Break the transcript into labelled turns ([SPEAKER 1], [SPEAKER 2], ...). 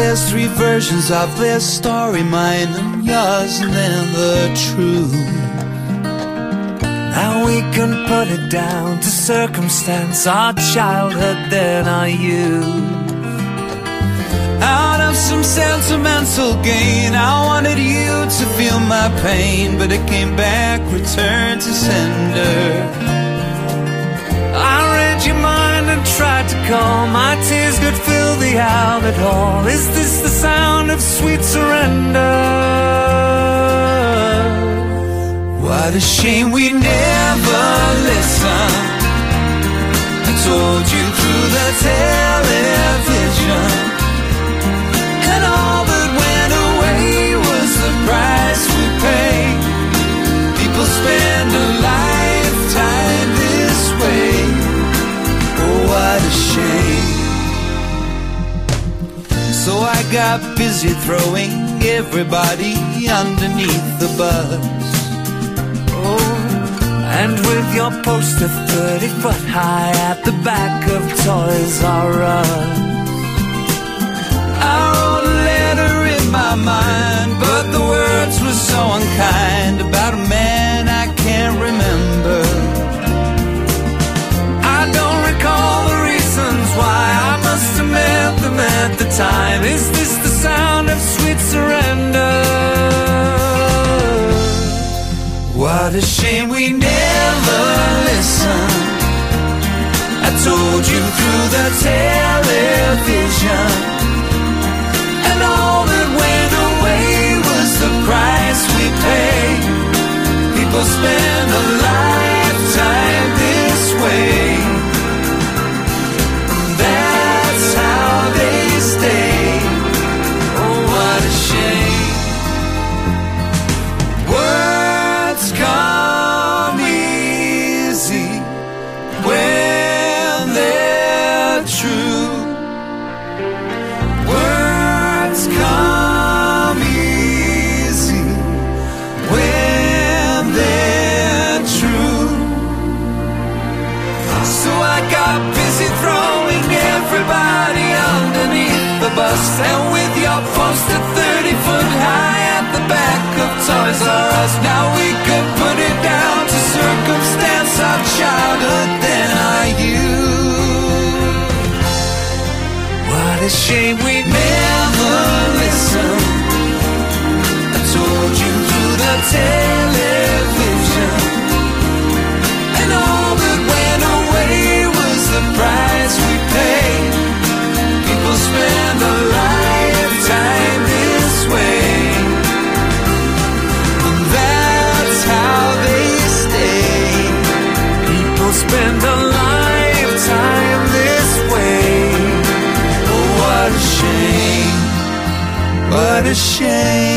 [SPEAKER 1] there's three versions of their story, mine and yours and then the truth.
[SPEAKER 2] Now we can put it down to circumstance, our childhood, then our youth.
[SPEAKER 1] Out of some sentimental gain, I wanted you to feel my pain, but it came back, returned to sender.
[SPEAKER 2] I read your mind and tried to calm, my tears could fill the Albert Hall. Is this the sound of sweet surrender?
[SPEAKER 1] What a shame we never listened. I told you through the television, and all that went away was the price we pay. People spend a lifetime this way. Oh, what a shame. So I got busy throwing everybody underneath the bus.
[SPEAKER 2] And with your poster 30 foot high at the back of Toys R Us,
[SPEAKER 1] I wrote a letter in my mind, but the words were so unkind, about a man I can't remember.
[SPEAKER 2] I don't recall the reasons why, I must have meant them at the time. Is this the sound of sweet surrender?
[SPEAKER 1] What a shame we never listened. I told you through the television, and all that went away was the price we pay. People spend a lifetime this way. That's how they stay. Oh, what a shame. Come easy when they're true. Words come easy when they're true. So I got busy throwing everybody underneath the bus, and with your poster 30 foot high at the back of Toys R Us, now we could put it down to circumstance, our childhood, then our youth.
[SPEAKER 2] What a shame we
[SPEAKER 1] Never listened. I told you through the television, and all that went away was the price we paid. People spend a lifetime this way.
[SPEAKER 2] Spend a lifetime this way.
[SPEAKER 1] Oh, what a shame. What a shame.